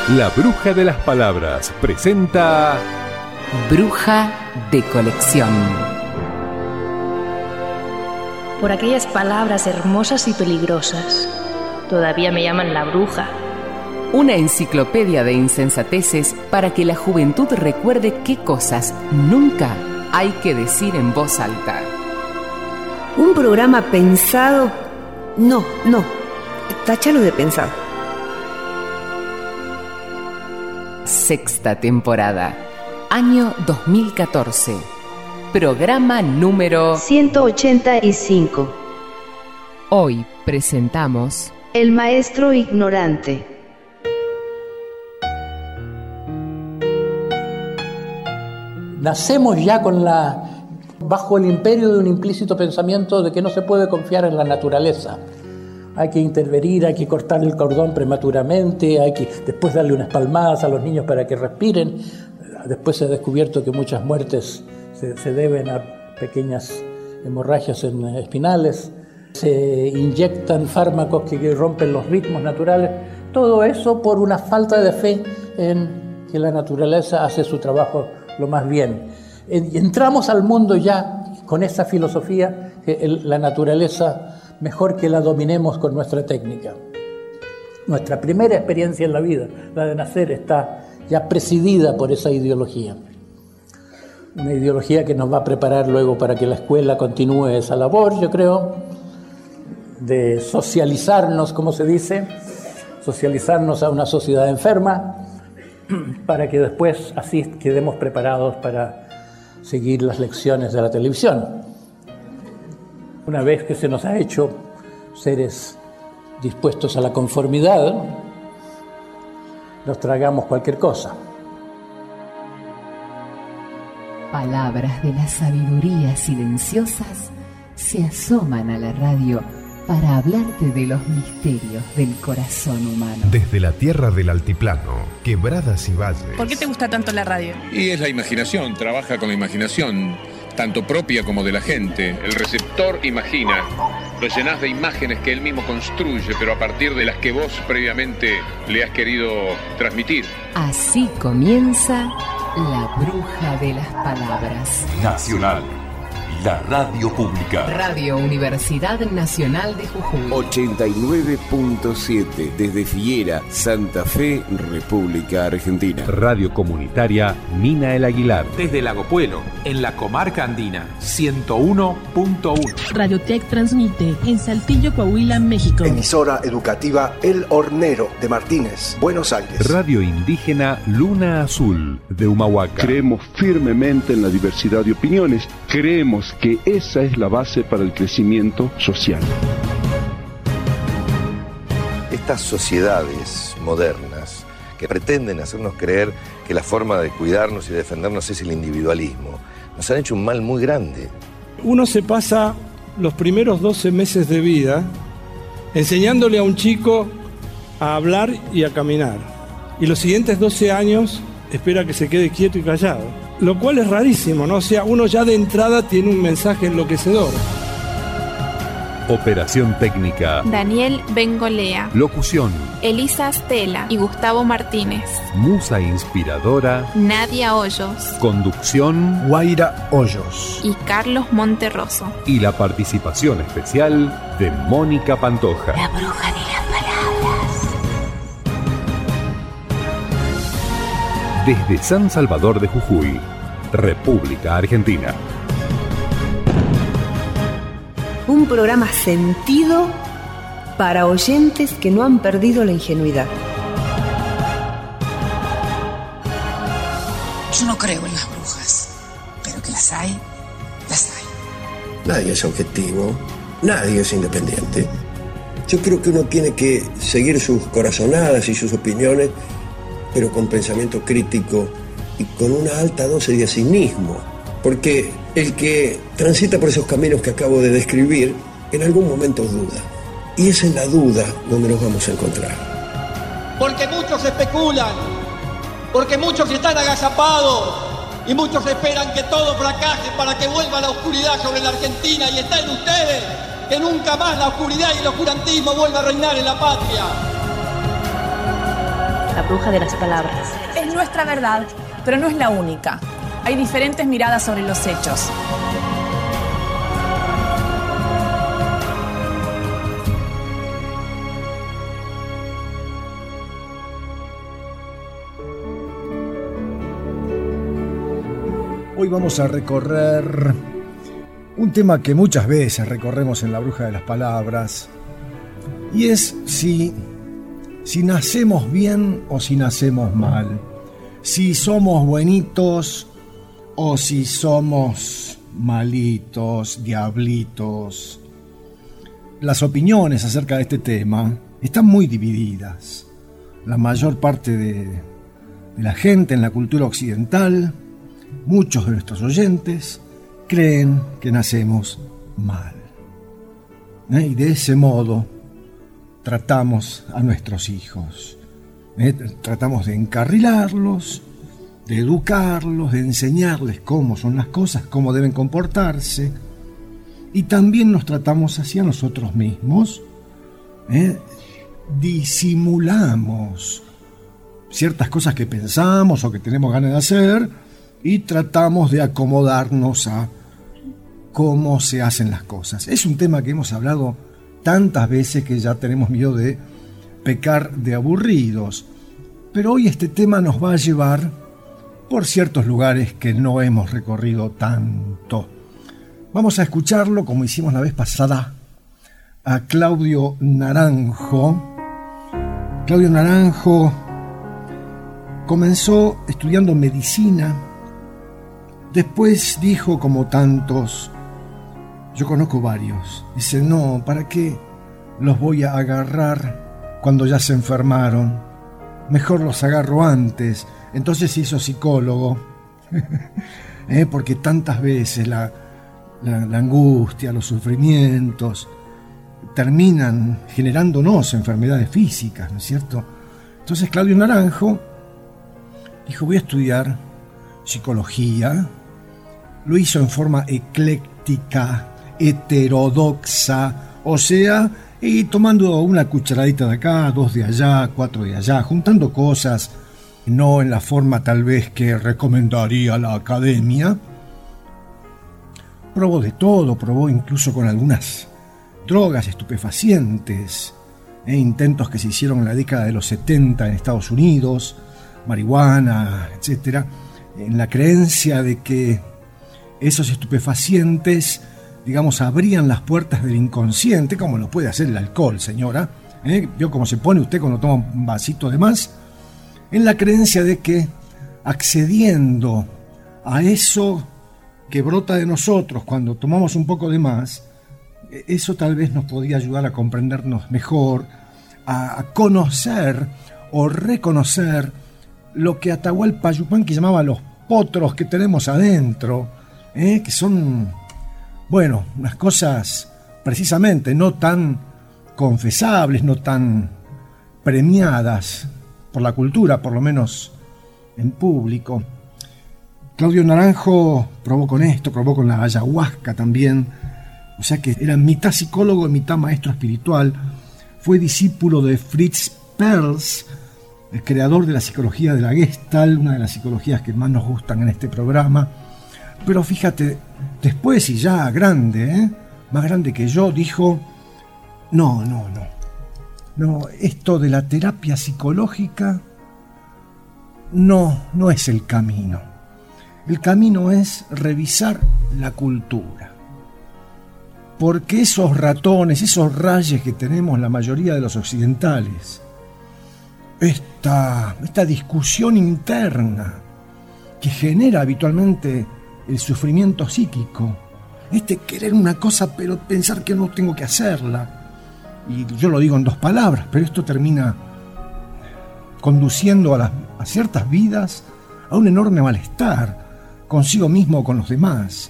La Bruja de las Palabras presenta Bruja de Colección. Por aquellas palabras hermosas y peligrosas, todavía me llaman la bruja. Una enciclopedia de insensateces para que la juventud recuerde qué cosas nunca hay que decir en voz alta. Un programa pensado... No, táchalo de pensado. Sexta temporada, año 2014. Programa número 185. Hoy presentamos El maestro ignorante. Nacemos ya bajo el imperio de un implícito pensamiento de que no se puede confiar en la naturaleza. Hay que intervenir, hay que cortar el cordón prematuramente, hay que después darle unas palmadas a los niños para que respiren. Después se ha descubierto que muchas muertes se deben a pequeñas hemorragias espinales. Se inyectan fármacos que rompen los ritmos naturales. Todo eso por una falta de fe en que la naturaleza hace su trabajo lo más bien. Y entramos al mundo ya con esa filosofía que la naturaleza mejor que la dominemos con nuestra técnica. Nuestra primera experiencia en la vida, la de nacer, está ya presidida por esa ideología. Una ideología que nos va a preparar luego para que la escuela continúe esa labor, yo creo, de socializarnos, como se dice, socializarnos a una sociedad enferma, para que después así quedemos preparados para seguir las lecciones de la televisión. Una vez que se nos ha hecho seres dispuestos a la conformidad, nos tragamos cualquier cosa. Palabras de la sabiduría silenciosas se asoman a la radio para hablarte de los misterios del corazón humano. Desde la tierra del altiplano, quebradas y valles. ¿Por qué te gusta tanto la radio? Y es la imaginación, trabaja con la imaginación, tanto propia como de la gente. El receptor imagina, lo llenás de imágenes que él mismo construye, pero a partir de las que vos previamente le has querido transmitir. Así comienza La Bruja de las Palabras. Nacional, la radio pública. Radio Universidad Nacional de Jujuy. 89.7 desde Figuera, Santa Fe, República Argentina. Radio Comunitaria Mina El Aguilar. Desde Lago Puelo, en la comarca andina, 101.1. Radiotech transmite en Saltillo, Coahuila, México. Emisora educativa El Hornero de Martínez, Buenos Aires. Radio indígena Luna Azul de Humahuaca. Creemos firmemente en la diversidad de opiniones. Creemos que esa es la base para el crecimiento social. Estas sociedades modernas que pretenden hacernos creer que la forma de cuidarnos y defendernos es el individualismo, nos han hecho un mal muy grande. Uno se pasa los primeros 12 meses de vida enseñándole a un chico a hablar y a caminar. Y los siguientes 12 años espera que se quede quieto y callado. Lo cual es rarísimo, ¿no? O sea, uno ya de entrada tiene un mensaje enloquecedor. Operación técnica Daniel Bengolea. Locución Elisa Stella y Gustavo Martínez. Musa inspiradora Nadia Hoyos. Conducción Guaira Hoyos y Carlos Monterroso. Y la participación especial de Mónica Pantoja. La Bruja de las Palabras. Desde San Salvador de Jujuy, República Argentina. Un programa sentido para oyentes que no han perdido la ingenuidad. Yo no creo en las brujas, pero que las hay, las hay. Nadie es objetivo, nadie es independiente. Yo creo que uno tiene que seguir sus corazonadas y sus opiniones, pero con pensamiento crítico y con una alta dosis de cinismo. Porque el que transita por esos caminos que acabo de describir, en algún momento duda. Y es en la duda donde nos vamos a encontrar. Porque muchos especulan, porque muchos están agazapados y muchos esperan que todo fracase para que vuelva la oscuridad sobre la Argentina, y está en ustedes que nunca más la oscuridad y el oscurantismo vuelva a reinar en la patria. la bruja de las palabras. Es nuestra verdad, pero no es la única. Hay diferentes miradas sobre los hechos. Hoy vamos a recorrer un tema que muchas veces recorremos en La Bruja de las Palabras, y es si nacemos bien o si nacemos mal, si somos buenitos o si somos malitos, diablitos. Las opiniones acerca de este tema están muy divididas. La mayor parte de la gente en la cultura occidental, muchos de nuestros oyentes, creen que nacemos mal. Y de ese modo tratamos a nuestros hijos. Tratamos de encarrilarlos, de educarlos, de enseñarles cómo son las cosas, cómo deben comportarse. Y también nos tratamos así a nosotros mismos. Disimulamos ciertas cosas que pensamos o que tenemos ganas de hacer y tratamos de acomodarnos a cómo se hacen las cosas. Es un tema que hemos hablado tantas veces que ya tenemos miedo de pecar de aburridos. Pero hoy este tema nos va a llevar por ciertos lugares que no hemos recorrido tanto. Vamos a escucharlo, como hicimos la vez pasada, a Claudio Naranjo. Claudio Naranjo comenzó estudiando medicina. Después dijo, como tantos, yo conozco varios, dice, no, ¿para qué los voy a agarrar cuando ya se enfermaron? Mejor los agarro antes. Entonces se hizo psicólogo, porque tantas veces la angustia, los sufrimientos terminan generándonos enfermedades físicas, ¿no es cierto? Entonces Claudio Naranjo dijo, voy a estudiar psicología. Lo hizo en forma ecléctica, heterodoxa, o sea, y tomando una cucharadita de acá, 2 de allá, 4 de allá, juntando cosas, no en la forma tal vez que recomendaría la academia. Probó de todo, probó incluso con algunas drogas estupefacientes, intentos que se hicieron en la década de los 70 en Estados Unidos, marihuana, etcétera, en la creencia de que esos estupefacientes, digamos, abrían las puertas del inconsciente, como lo puede hacer el alcohol, señora. ¿Vio cómo se pone usted cuando toma un vasito de más? En la creencia de que accediendo a eso que brota de nosotros cuando tomamos un poco de más, eso tal vez nos podía ayudar a comprendernos mejor, a conocer o reconocer lo que Atahualpa Yupanqui llamaba los potros que tenemos adentro, que son, bueno, unas cosas precisamente no tan confesables, no tan premiadas por la cultura, por lo menos en público. Claudio Naranjo probó con esto, probó con la ayahuasca también, o sea que era mitad psicólogo y mitad maestro espiritual. Fue discípulo de Fritz Perls, el creador de la psicología de la Gestalt, una de las psicologías que más nos gustan en este programa. Pero fíjate, después y ya grande, más grande que yo, dijo, no, esto de la terapia psicológica no es el camino. El camino es revisar la cultura. Porque esos ratones, esos rayes que tenemos la mayoría de los occidentales, esta discusión interna que genera habitualmente el sufrimiento psíquico, querer una cosa pero pensar que no tengo que hacerla, y yo lo digo en 2 palabras, pero esto termina conduciendo a ciertas vidas a un enorme malestar consigo mismo o con los demás.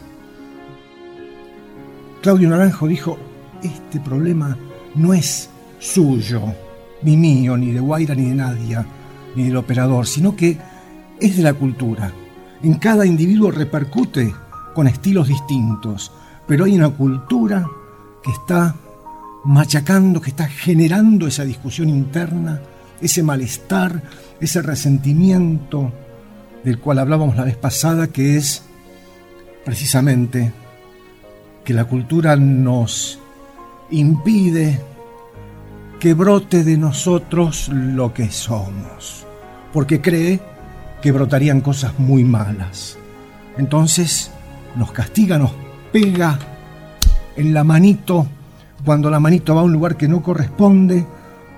Claudio Naranjo dijo, este problema no es suyo, ni mío, ni de Guaira, ni de Nadia, ni del operador, sino que es de la cultura. En cada individuo repercute con estilos distintos, pero hay una cultura que está machacando, que está generando esa discusión interna ese malestar, ese resentimiento del cual hablábamos la vez pasada, que es precisamente que la cultura nos impide que brote de nosotros lo que somos, porque cree que brotarían cosas muy malas. Entonces nos castiga, nos pega en la manito, cuando la manito va a un lugar que no corresponde.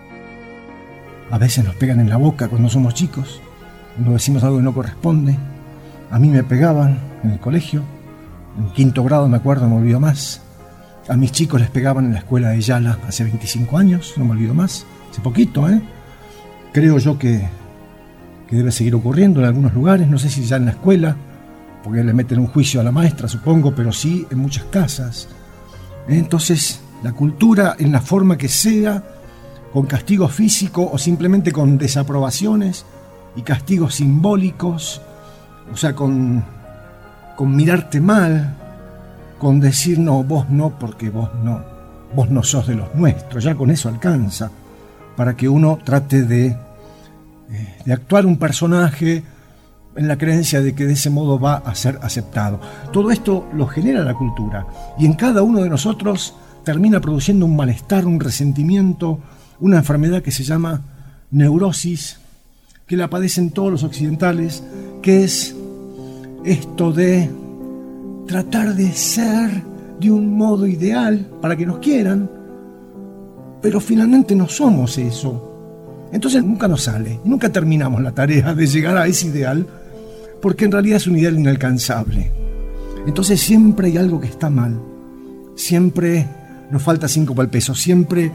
A veces nos pegan en la boca cuando somos chicos, cuando decimos algo que no corresponde. A mí me pegaban en el colegio, en 5º grado me acuerdo, no me olvido más. A mis chicos les pegaban en la escuela de Yala hace 25 años, no me olvido más, hace poquito, Creo yo que debe seguir ocurriendo en algunos lugares, no sé si ya en la escuela, porque le meten un juicio a la maestra, supongo, pero sí en muchas casas. Entonces, la cultura, en la forma que sea, con castigo físico o simplemente con desaprobaciones y castigos simbólicos, o sea, con mirarte mal, con decir no, vos no, porque vos no sos de los nuestros, ya con eso alcanza, para que uno trate de actuar un personaje en la creencia de que de ese modo va a ser aceptado. Todo esto lo genera la cultura, y en cada uno de nosotros termina produciendo un malestar, un resentimiento, una enfermedad que se llama neurosis, que la padecen todos los occidentales, que es esto de tratar de ser de un modo ideal para que nos quieran, pero finalmente no somos eso. Entonces nunca nos sale, nunca terminamos la tarea de llegar a ese ideal, porque en realidad es un ideal inalcanzable. Entonces siempre hay algo que está mal, siempre nos falta 5 para el peso, siempre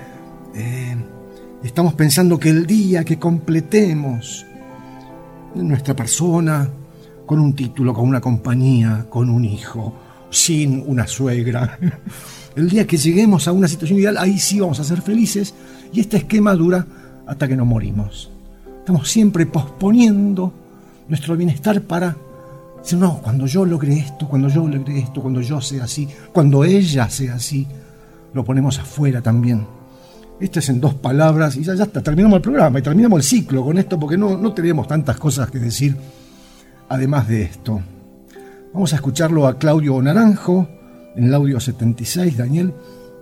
estamos pensando que el día que completemos nuestra persona con un título, con una compañía, con un hijo, sin una suegra, el día que lleguemos a una situación ideal, ahí sí vamos a ser felices, y este esquema dura hasta que nos morimos. Estamos siempre posponiendo nuestro bienestar para decir, no, cuando yo logre esto, cuando yo logre esto, cuando yo sea así, cuando ella sea así, lo ponemos afuera también. Esto es en 2 palabras y ya está, terminamos el programa y terminamos el ciclo con esto, porque no tenemos tantas cosas que decir además de esto. Vamos a escucharlo a Claudio Naranjo en el audio 76, Daniel,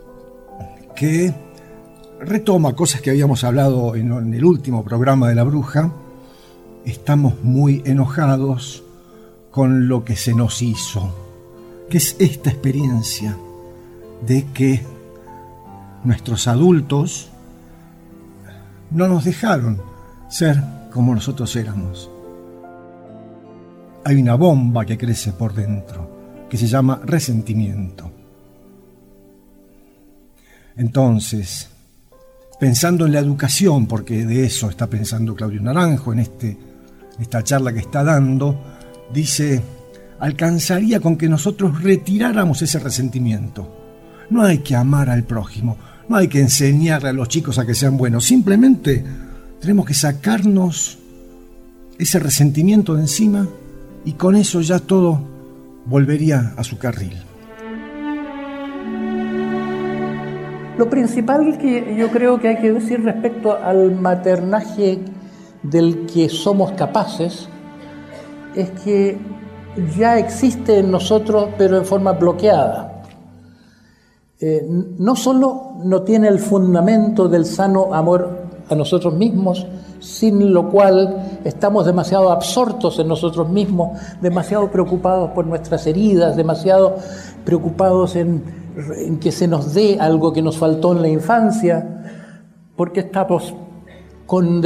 que retoma cosas que habíamos hablado en el último programa de La Bruja. Estamos muy enojados con lo que se nos hizo, que es esta experiencia de que nuestros adultos no nos dejaron ser como nosotros éramos. Hay una bomba que crece por dentro, que se llama resentimiento. Entonces, pensando en la educación, porque de eso está pensando Claudio Naranjo en esta charla que está dando, dice, alcanzaría con que nosotros retiráramos ese resentimiento. No hay que amar al prójimo, no hay que enseñarle a los chicos a que sean buenos, simplemente tenemos que sacarnos ese resentimiento de encima y con eso ya todo volvería a su carril. Lo principal que yo creo que hay que decir respecto al maternaje del que somos capaces es que ya existe en nosotros, pero en forma bloqueada. No solo no tiene el fundamento del sano amor a nosotros mismos, sin lo cual estamos demasiado absortos en nosotros mismos, demasiado preocupados por nuestras heridas, demasiado preocupados en que se nos dé algo que nos faltó en la infancia, porque estamos con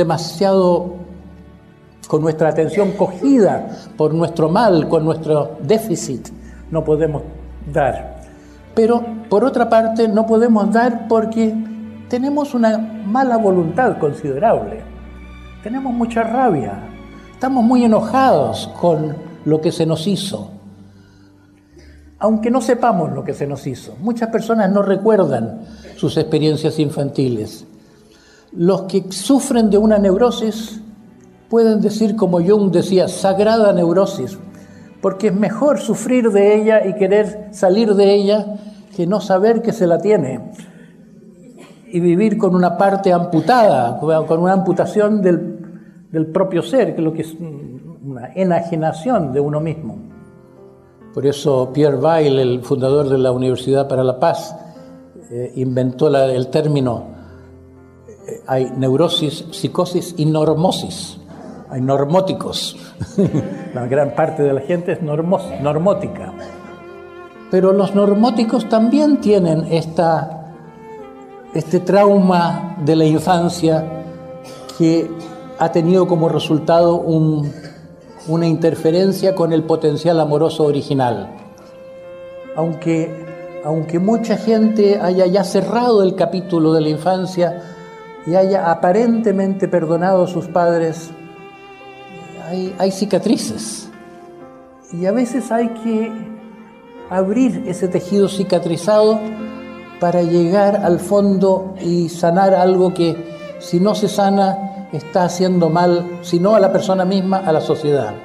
nuestra atención cogida por nuestro mal, con nuestro déficit, no podemos dar. Pero, por otra parte, no podemos dar porque tenemos una mala voluntad considerable. Tenemos mucha rabia. Estamos muy enojados con lo que se nos hizo. Aunque no sepamos lo que se nos hizo. Muchas personas no recuerdan sus experiencias infantiles. Los que sufren de una neurosis pueden decir, como Jung decía, sagrada neurosis, porque es mejor sufrir de ella y querer salir de ella que no saber que se la tiene. y vivir con una parte amputada, con una amputación del propio ser, que es lo que es una enajenación de uno mismo. Por eso Pierre Weil, el fundador de la Universidad para la Paz, inventó el término: hay neurosis, psicosis y normosis. Hay normóticos. La gran parte de la gente es normótica. Pero los normóticos también tienen este trauma de la infancia que ha tenido como resultado una interferencia con el potencial amoroso original. Aunque mucha gente haya ya cerrado el capítulo de la infancia y haya aparentemente perdonado a sus padres, hay cicatrices. Y a veces hay que abrir ese tejido cicatrizado para llegar al fondo y sanar algo que, si no se sana, está haciendo mal, si no a la persona misma, a la sociedad.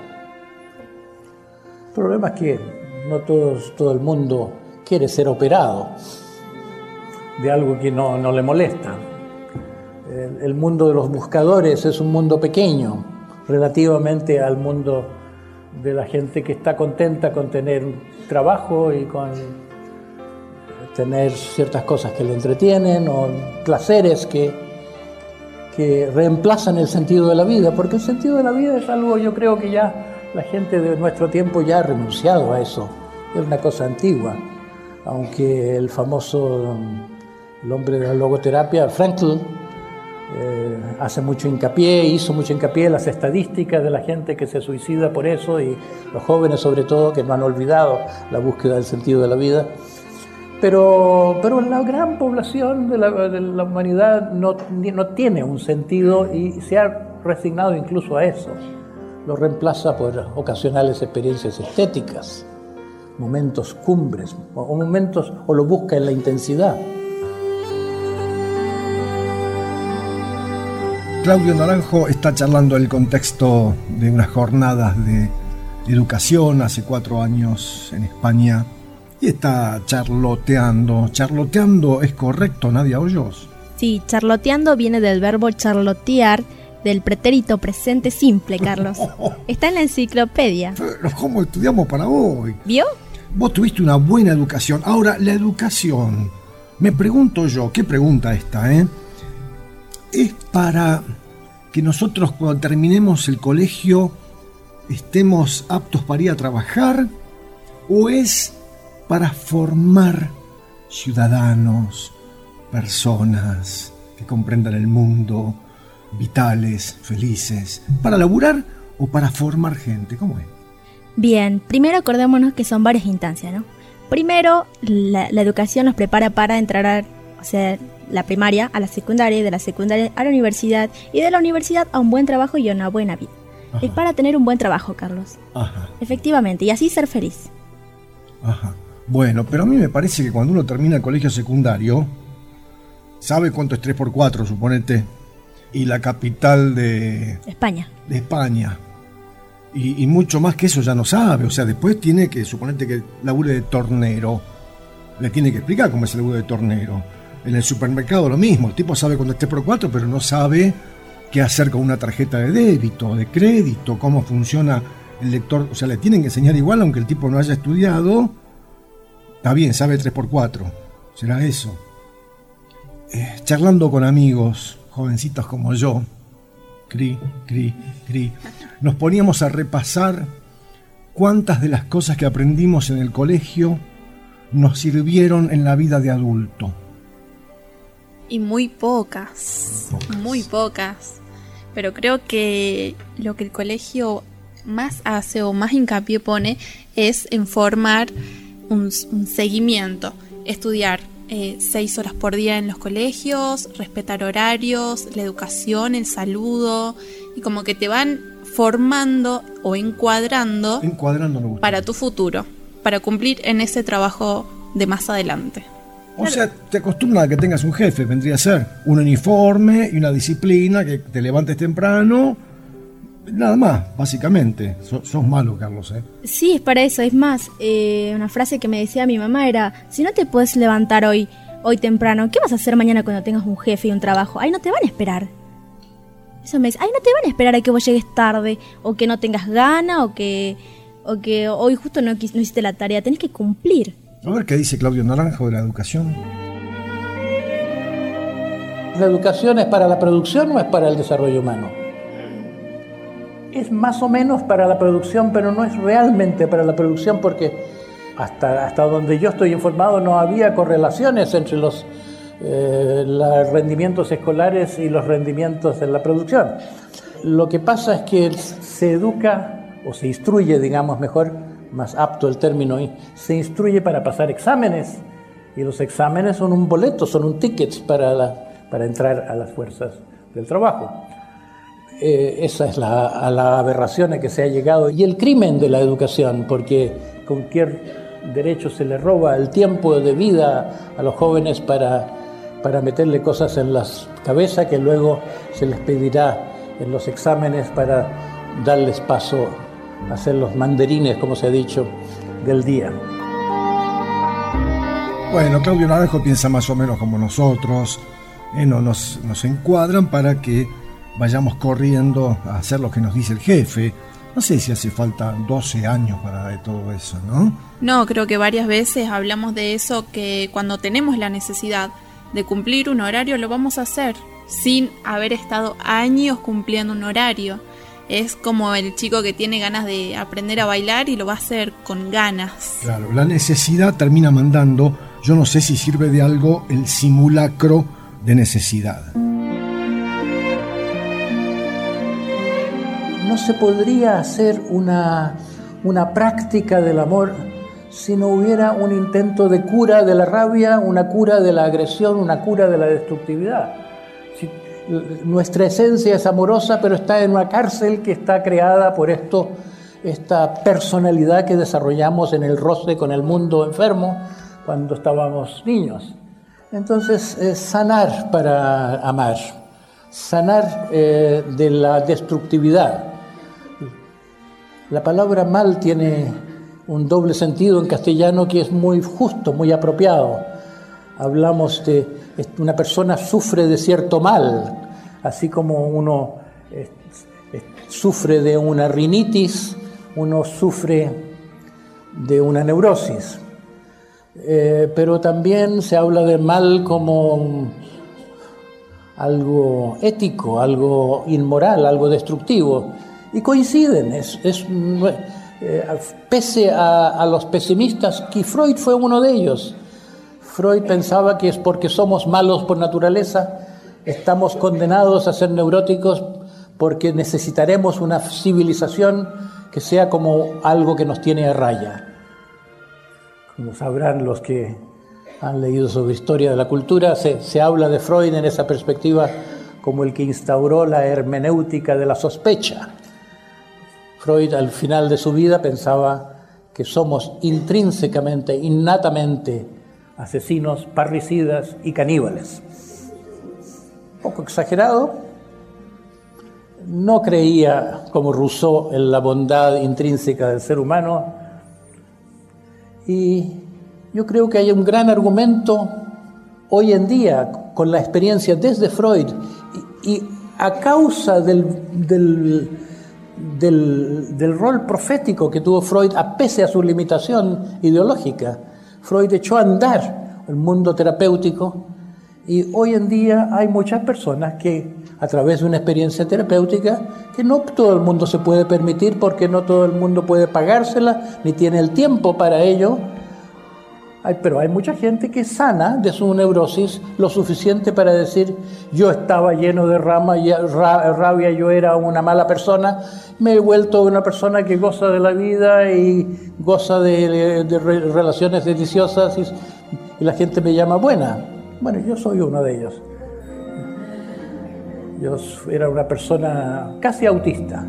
El problema es que no todo el mundo quiere ser operado de algo que no le molesta. El mundo de los buscadores es un mundo pequeño relativamente al mundo de la gente que está contenta con tener un trabajo y con tener ciertas cosas que le entretienen o placeres que reemplazan el sentido de la vida, porque el sentido de la vida es algo, yo creo que ya la gente de nuestro tiempo ya ha renunciado a eso, es una cosa antigua, aunque el hombre de la logoterapia, Frankl, hizo mucho hincapié en las estadísticas de la gente que se suicida por eso, y los jóvenes sobre todo, que no han olvidado la búsqueda del sentido de la vida. Pero la gran población de la humanidad no tiene un sentido y se ha resignado incluso a eso. Lo reemplaza por ocasionales experiencias estéticas, momentos cumbres, o lo busca en la intensidad. Claudio Naranjo está charlando el contexto de unas jornadas de educación hace 4 años en España y está charloteando. ¿Charloteando es correcto, Nadia Hoyos? Sí, charloteando viene del verbo charlotear, del pretérito presente simple, Carlos. Está en la enciclopedia. Pero ¿cómo estudiamos para hoy? ¿Vio? Vos tuviste una buena educación. Ahora, la educación, me pregunto yo, ¿qué pregunta esta, ¿Es para que nosotros cuando terminemos el colegio estemos aptos para ir a trabajar? ¿O es para formar ciudadanos, personas que comprendan el mundo, vitales, felices? ¿Para laburar o para formar gente? ¿Cómo es? Bien, primero acordémonos que son varias instancias, ¿no? Primero, la educación nos prepara para entrar a la primaria, a la secundaria, y de la secundaria a la universidad, y de la universidad a un buen trabajo y a una buena vida. Ajá. Es para tener un buen trabajo, Carlos. Ajá. Efectivamente, y así ser feliz. Ajá. Bueno, pero a mí me parece que cuando uno termina el colegio secundario, sabe cuánto es 3x4, suponete, y la capital de España. Y mucho más que eso ya no sabe. O sea, después tiene que, suponete que labure de tornero, le tiene que explicar cómo es el laburo de tornero. En el supermercado lo mismo, el tipo sabe cuándo es 3x4, pero no sabe qué hacer con una tarjeta de débito, de crédito, cómo funciona el lector. O sea, le tienen que enseñar igual, aunque el tipo no haya estudiado. Está bien, sabe 3x4, será eso. Charlando con amigos, jovencitos como yo, nos poníamos a repasar cuántas de las cosas que aprendimos en el colegio nos sirvieron en la vida de adulto. Y muy pocas. Pero creo que lo que el colegio más hace o más hincapié pone es en formar un seguimiento, estudiar 6 horas por día en los colegios, respetar horarios, la educación, el saludo, y como que te van formando o encuadrando para tu futuro, para cumplir en ese trabajo de más adelante. O sea, te acostumbras a que tengas un jefe, vendría a ser un uniforme y una disciplina, que te levantes temprano, nada más, básicamente. Sos malo, Carlos, Sí, es para eso. Es más, una frase que me decía mi mamá era: si no te puedes levantar hoy hoy temprano, ¿qué vas a hacer mañana cuando tengas un jefe y un trabajo? Ay, no te van a esperar. Eso me dice, ay, no te van a esperar a que vos llegues tarde, o que no tengas gana, o que hoy justo no hiciste la tarea, tenés que cumplir. A ver qué dice Claudio Naranjo de la educación. ¿La educación es para la producción o es para el desarrollo humano? Es más o menos para la producción, pero no es realmente para la producción, porque hasta donde yo estoy informado no había correlaciones entre los rendimientos escolares y los rendimientos en la producción. Lo que pasa es que se educa, o se instruye, digamos mejor, más apto el término, se instruye para pasar exámenes, y los exámenes son un boleto, son un ticket para entrar a las fuerzas del trabajo. Esa es la aberración a que se ha llegado, y el crimen de la educación, porque cualquier derecho se le roba el tiempo de vida a los jóvenes para meterle cosas en las cabezas que luego se les pedirá en los exámenes para darles paso a ser los mandarines, como se ha dicho, del día. Bueno, Claudio Naranjo piensa más o menos como nosotros, nos encuadran para que vayamos corriendo a hacer lo que nos dice el jefe. No sé si hace falta 12 años para todo eso, ¿no? No, creo que varias veces hablamos de eso, que cuando tenemos la necesidad de cumplir un horario lo vamos a hacer sin haber estado años cumpliendo un horario. Es como el chico que tiene ganas de aprender a bailar y lo va a hacer con ganas. Claro, la necesidad termina mandando. Yo no sé si sirve de algo el simulacro de necesidad. No se podría hacer una práctica del amor si no hubiera un intento de cura de la rabia, una cura de la agresión, una cura de la destructividad. Nuestra esencia es amorosa, pero está en una cárcel que está creada por esta personalidad que desarrollamos en el roce con el mundo enfermo cuando estábamos niños. Entonces, sanar para amar, sanar de la destructividad. La palabra mal tiene un doble sentido en castellano que es muy justo, muy apropiado. Hablamos de una persona sufre de cierto mal, así como uno sufre de una rinitis, uno sufre de una neurosis. Pero también se habla de mal como algo ético, algo inmoral, algo destructivo. Y coinciden, pese a los pesimistas, que Freud fue uno de ellos. Freud pensaba que es porque somos malos por naturaleza, estamos condenados a ser neuróticos porque necesitaremos una civilización que sea como algo que nos tiene a raya. Como sabrán los que han leído sobre historia de la cultura, se habla de Freud en esa perspectiva como el que instauró la hermenéutica de la sospecha. Freud al final de su vida pensaba que somos intrínsecamente, innatamente asesinos, parricidas y caníbales. Un poco exagerado. No creía, como Rousseau, en la bondad intrínseca del ser humano. Y yo creo que hay un gran argumento hoy en día con la experiencia desde Freud y a causa del rol profético que tuvo Freud, pese a su limitación ideológica. Freud echó a andar el mundo terapéutico y hoy en día hay muchas personas que a través de una experiencia terapéutica que no todo el mundo se puede permitir porque no todo el mundo puede pagársela ni tiene el tiempo para ello. Pero hay mucha gente que sana de su neurosis lo suficiente para decir: yo estaba lleno de rabia, yo era una mala persona, me he vuelto una persona que goza de la vida y goza de relaciones deliciosas y la gente me llama buena. Bueno, yo soy uno de ellos. Yo era una persona casi autista.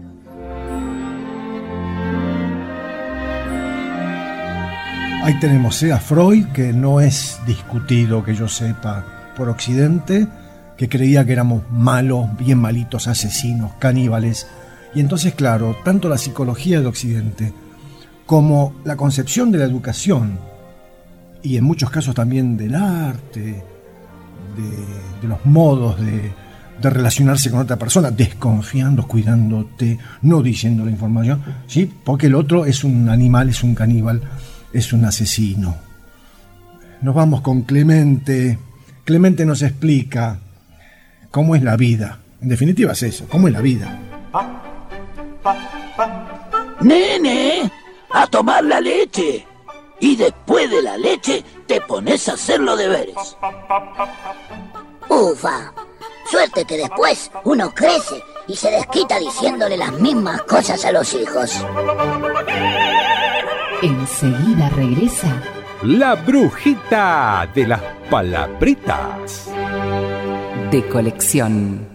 Ahí tenemos a Freud, que no es discutido, que yo sepa, por Occidente, que creía que éramos malos, bien malitos, asesinos, caníbales. Y entonces, claro, tanto la psicología de Occidente como la concepción de la educación y en muchos casos también del arte, de los modos de relacionarse con otra persona, desconfiando, cuidándote, no diciendo la información, ¿sí? Porque el otro es un animal, es un caníbal, es un asesino. Nos vamos con Clemente. Clemente nos explica cómo es la vida. En definitiva es eso, cómo es la vida. Nene, a tomar la leche. Y después de la leche te pones a hacer los deberes. Ufa, suerte que después uno crece y se desquita diciéndole las mismas cosas a los hijos. Enseguida regresa La brujita de las palabritas. De colección.